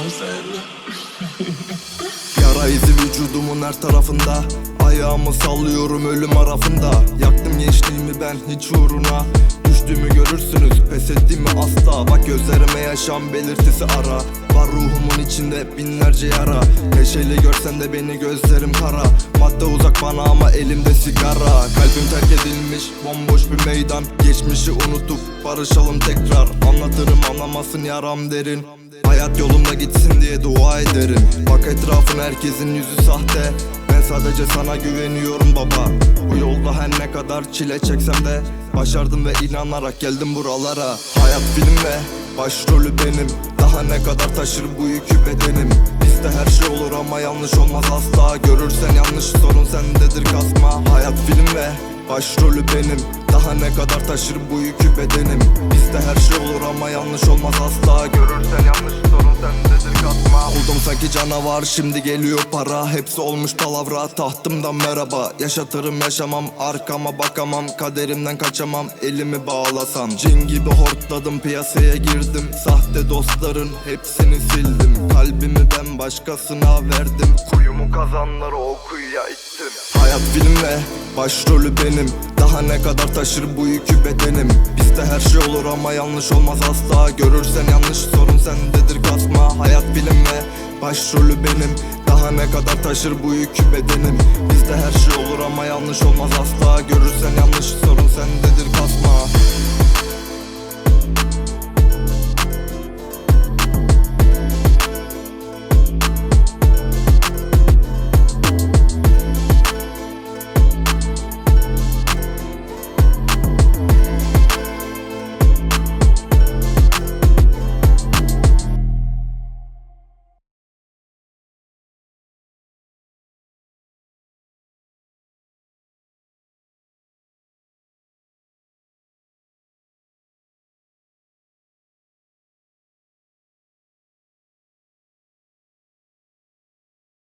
Yara izi vücudumun her tarafında, ayağımı sallıyorum ölüm arafında. Yaktım gençliğimi ben hiç uğruna, düştüğümü görürsünüz pes ettiğimi asla. Bak gözlerime yaşam belirtisi ara, var ruhumun içinde binlerce yara. Neşeli görsen de beni gözlerim kara, madde uzak bana ama elimde sigara. Kalbim terk edilmiş bomboş bir meydan, geçmişi unutup barışalım tekrar. Anlatırım anlamasın yaram derin, hayat yolunda gitsin diye dua ederim. Bak etrafın herkesin yüzü sahte, ben sadece sana güveniyorum baba. Bu yolda her ne kadar çile çeksem de başardım ve inanarak geldim buralara. Hayat film ve başrolü benim, daha ne kadar taşır bu yükü bedenim. Bizde her şey olur ama yanlış olmaz asla, görürsen yanlış sorun sendedir kasma. Hayat film ve başrolü benim, daha ne kadar taşır bu yükü bedenim. Bizde her şey olur ama yanlış olmaz asla, görürsen yanlış sorun sendedir kasma. Oldum sanki canavar, şimdi geliyor para, hepsi olmuş palavra. Tahtımdan merhaba, yaşatırım yaşamam, arkama bakamam, kaderimden kaçamam. Elimi bağlasam cin gibi hortladım, piyasaya girdim. Sahte dostların hepsini sildim, kalbimi ben başkasına verdim. Kuyumu kazanları o kuyuya ittim. Hayat film ve başrolü benim, daha ne kadar taşır bu yükü bedenim. Bizde her şey olur ama yanlış olmaz asla, görürsen yanlış sorun sendedir kasma. Hayat film ve başrolü benim, daha ne kadar taşır bu yükü bedenim. Bizde her şey olur ama yanlış olmaz asla, görürsen yanlış sorun sendedir kasma.